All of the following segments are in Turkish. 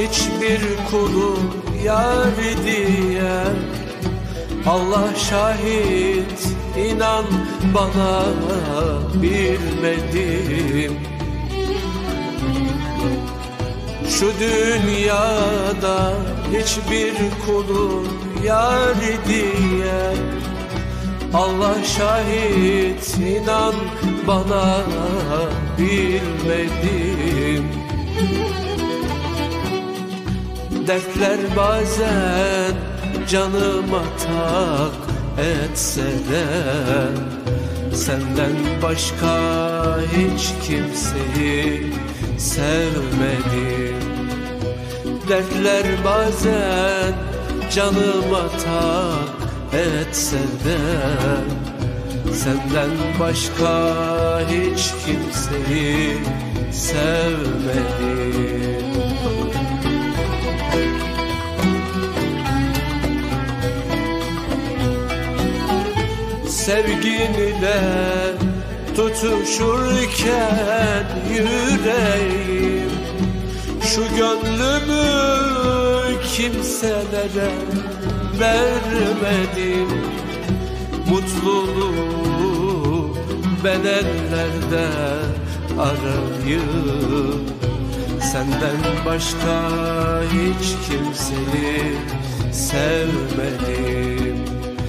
hiçbir kulu yar diye. Allah şahit, inan bana, bilmedim. Şu dünyada hiçbir kulun yar diye. Allah şahit, inan bana, bilmedim. Dertler bazen canıma tak etse de, senden başka hiç kimseyi sevmedim. Dertler bazen canıma tak etse de, senden başka hiç kimseyi sevmedim. Sevginle tutuşurken yüreğim, şu gönlümü kimselere vermedim. Mutluluğu ben ellerde arayıp, senden başka hiç kimseyi sevmedim.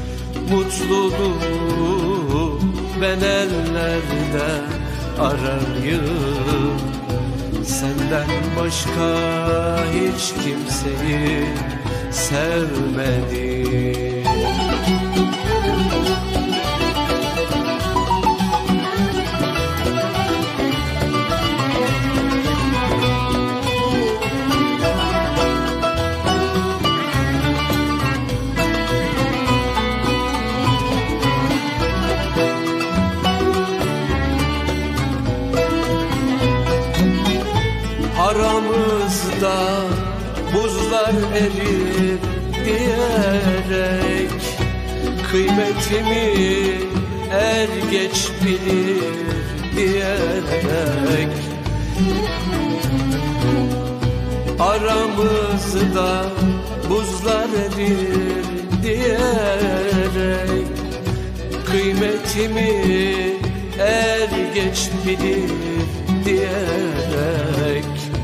Mutluluğu ben ellerde arayıp, senden başka hiç kimseyi sevmedim. Aramızda buzlar erir diyerek, kıymetimi er geç bilir diyerek. Aramızda buzlar erir diyerek, kıymetimi er geç bilir diyerek.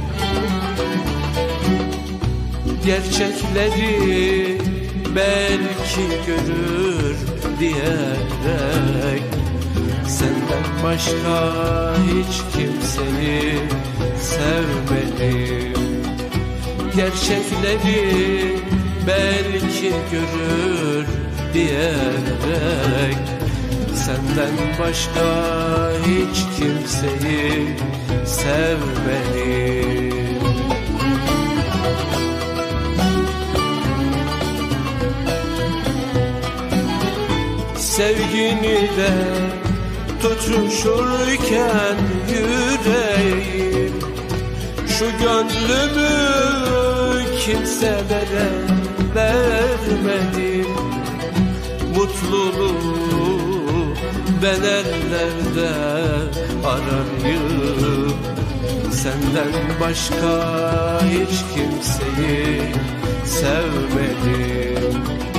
Gerçekleri belki görür diyerek, senden başka hiç kimseyi sevmedim. Gerçekleri belki görür diyerek, senden başka hiç kimseyi sevmedim. Sevginle tutuşurken yüreğim, şu gönlümü kimselere vermedim. Mutluluğu ben ellerde arayıp, senden başka hiç kimseyi sevmedim.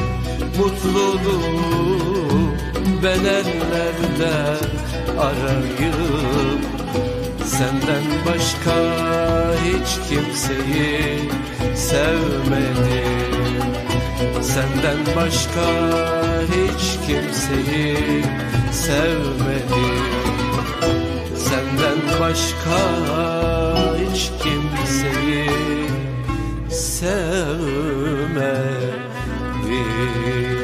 Mutluluğu ben ellerde arayıp, senden başka hiç kimseyi sevmedim. Senden başka hiç kimseyi sevmedim. Senden başka hiç kimseyi sevmedim.